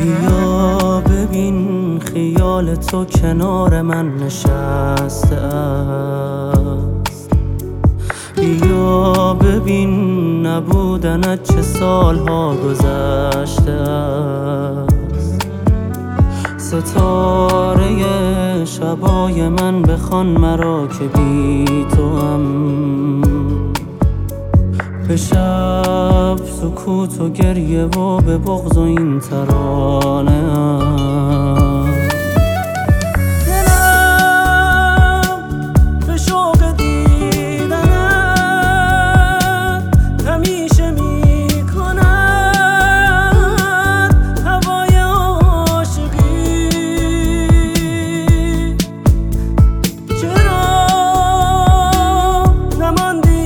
بیا ببین خیال تو کنار من نشسته است، بیا ببین نبودنت چه سالها گذشته است. ستاره شبای من بخوان مرا که بی توام، به شب سکوت و گریه و به بغض و این ترانه ام. دلم به شوق دیدنت همیشه میکند هوای عاشقی. چرا نماندی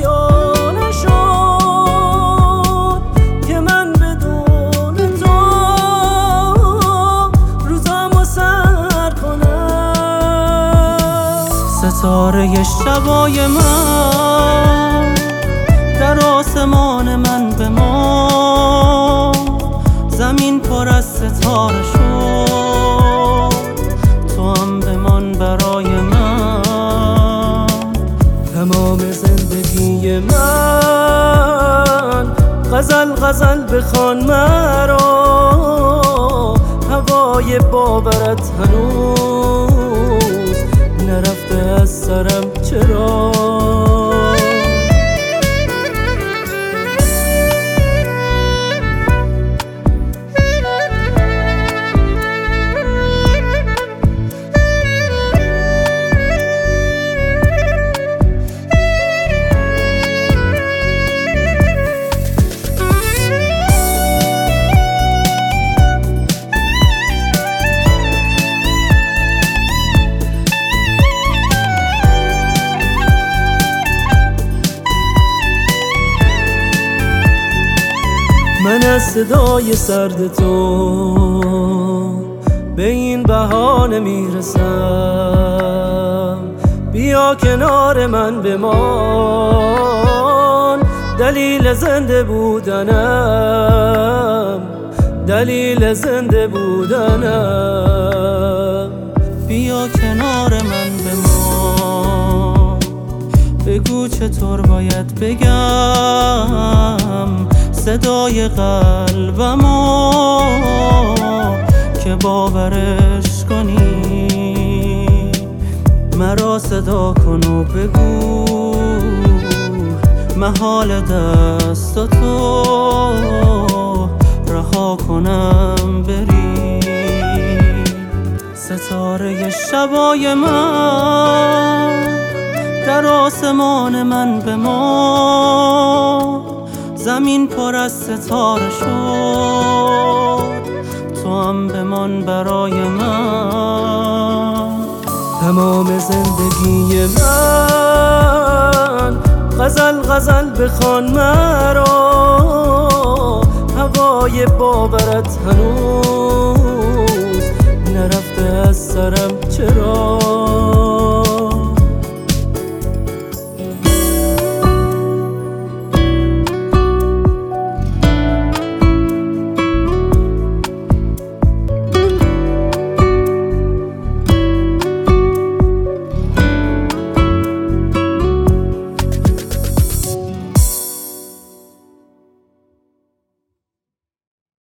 ستاره شبای من در آسمان من به ما، زمین پر از ستاره شد تو هم بمان برای من. تمام زندگی من غزل غزل بخوان مرا، هوای باورت هنوز نرفته از سرم چرا؟ من از صدای سرد تو به این بهانه میرسم، بیا کنار من بمان، دلیل زنده بودنم، دلیل زنده بودنم. بیا کنار من بمان، بگو چطور باید بگم صدای قلبمو که باورش کنی. مرا صدا کن و بگو محال دست تو رها کنم بری. ستاره شبای من در آسمان من به ما، زمین پر از ستاره شد تو هم بمان برای من. تمام زندگی من غزل غزل بخوان مرا، هوای باورت